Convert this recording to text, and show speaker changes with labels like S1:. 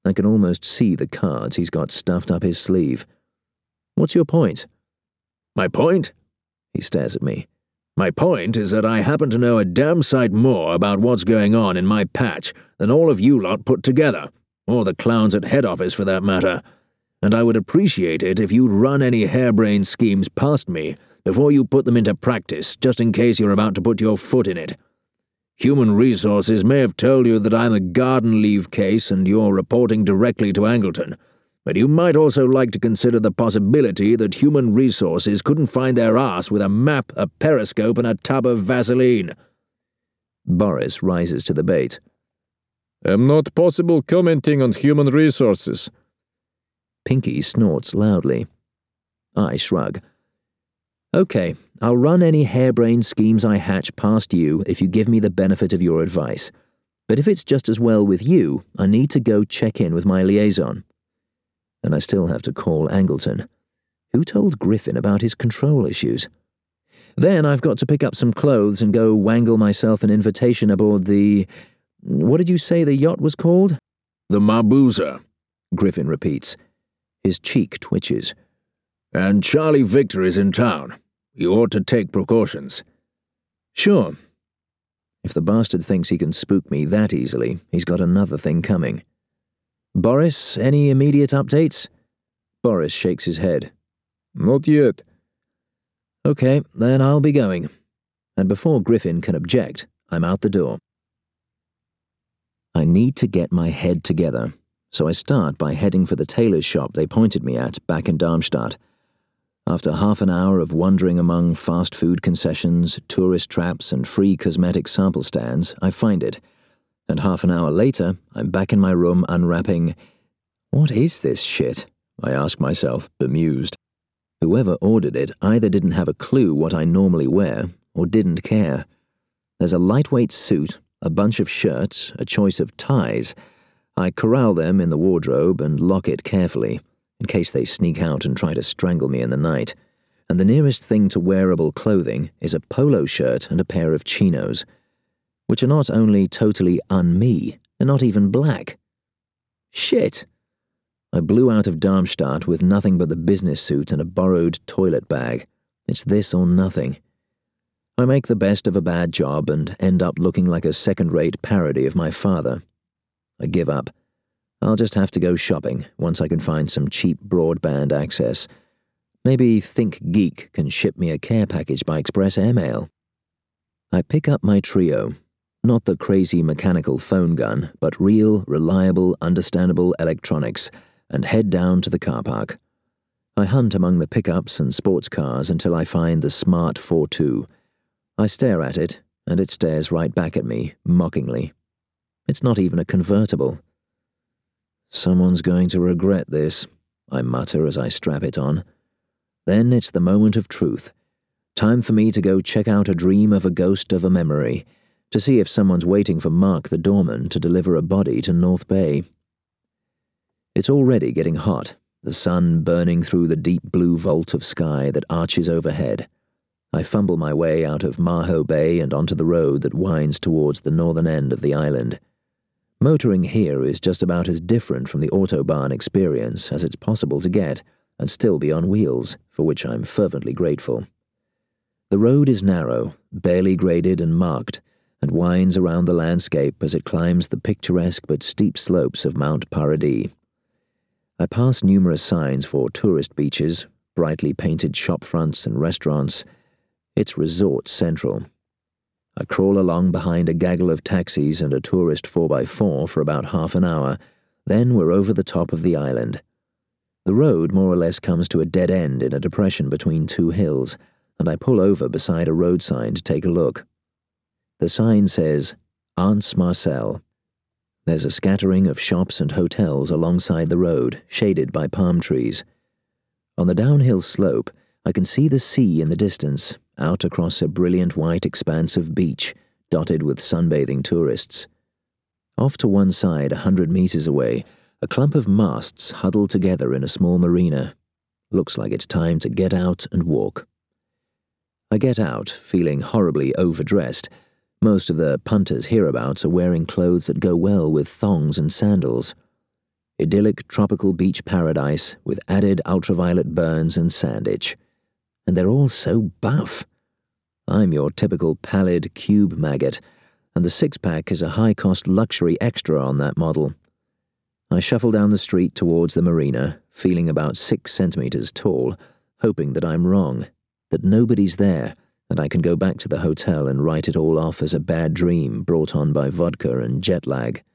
S1: I can almost see the cards he's got stuffed up his sleeve. "What's your point?"
S2: "My point?" He stares at me. "My point is that I happen to know a damn sight more about what's going on in my patch than all of you lot put together, or the clowns at head office for that matter, and I would appreciate it if you'd run any harebrained schemes past me before you put them into practice, just in case you're about to put your foot in it. Human Resources may have told you that I'm a garden leave case and you're reporting directly to Angleton, but you might also like to consider the possibility that Human Resources couldn't find their arse with a map, a periscope, and a tub of Vaseline."
S1: Boris rises to the bait.
S3: "I'm not possible commenting on Human Resources."
S1: Pinky snorts loudly. I shrug. "Okay, I'll run any harebrained schemes I hatch past you if you give me the benefit of your advice. But if it's just as well with you, I need to go check in with my liaison. And I still have to call Angleton. Who told Griffin about his control issues? Then I've got to pick up some clothes and go wangle myself an invitation aboard the... What did you say the yacht was called?"
S2: "The Mabooza,"
S1: Griffin repeats. His cheek twitches.
S2: "And Charlie Victor is in town. You ought to take precautions."
S1: "Sure." If the bastard thinks he can spook me that easily, he's got another thing coming. "Boris, any immediate updates?" Boris shakes his head.
S3: "Not yet."
S1: "Okay, then I'll be going." And before Griffin can object, I'm out the door. I need to get my head together, so I start by heading for the tailor's shop they pointed me at back in Darmstadt. After half an hour of wandering among fast food concessions, tourist traps, and free cosmetic sample stands, I find it. And half an hour later, I'm back in my room unwrapping. What is this shit? I ask myself, bemused. Whoever ordered it either didn't have a clue what I normally wear, or didn't care. There's a lightweight suit, a bunch of shirts, a choice of ties. I corral them in the wardrobe and lock it carefully, in case they sneak out and try to strangle me in the night. And the nearest thing to wearable clothing is a polo shirt and a pair of chinos, which are not only totally un-me, they're not even black. Shit! I blew out of Darmstadt with nothing but the business suit and a borrowed toilet bag. It's this or nothing. I make the best of a bad job and end up looking like a second-rate parody of my father. I give up. I'll just have to go shopping once I can find some cheap broadband access. Maybe ThinkGeek can ship me a care package by express airmail. I pick up my Trio. Not the crazy mechanical phone gun, but real, reliable, understandable electronics, and head down to the car park. I hunt among the pickups and sports cars until I find the Smart 42. I stare at it, and it stares right back at me, mockingly. It's not even a convertible. Someone's going to regret this, I mutter as I strap it on. Then it's the moment of truth. Time for me to go check out a dream of a ghost of a memory, to see if someone's waiting for Mark the doorman to deliver a body to North Bay. It's already getting hot, the sun burning through the deep blue vault of sky that arches overhead. I fumble my way out of Maho Bay and onto the road that winds towards the northern end of the island. Motoring here is just about as different from the Autobahn experience as it's possible to get, and still be on wheels, for which I'm fervently grateful. The road is narrow, barely graded and marked, and winds around the landscape as it climbs the picturesque but steep slopes of Mount Paradis. I pass numerous signs for tourist beaches, brightly painted shop fronts and restaurants. It's resort central. I crawl along behind a gaggle of taxis and a tourist 4x4 for about half an hour, then we're over the top of the island. The road more or less comes to a dead end in a depression between two hills, and I pull over beside a road sign to take a look. The sign says, Aunts Marcel. There's a scattering of shops and hotels alongside the road, shaded by palm trees. On the downhill slope, I can see the sea in the distance, out across a brilliant white expanse of beach, dotted with sunbathing tourists. Off to one side, 100 meters away, a clump of masts huddle together in a small marina. Looks like it's time to get out and walk. I get out, feeling horribly overdressed. Most of the punters hereabouts are wearing clothes that go well with thongs and sandals. idyllic tropical beach paradise with added ultraviolet burns and sand itch. And they're all so buff. I'm your typical pallid cube maggot, and the six-pack is a high-cost luxury extra on that model. I shuffle down the street towards the marina, feeling about 6 centimeters tall, hoping that I'm wrong, that nobody's there, and I can go back to the hotel and write it all off as a bad dream brought on by vodka and jet lag.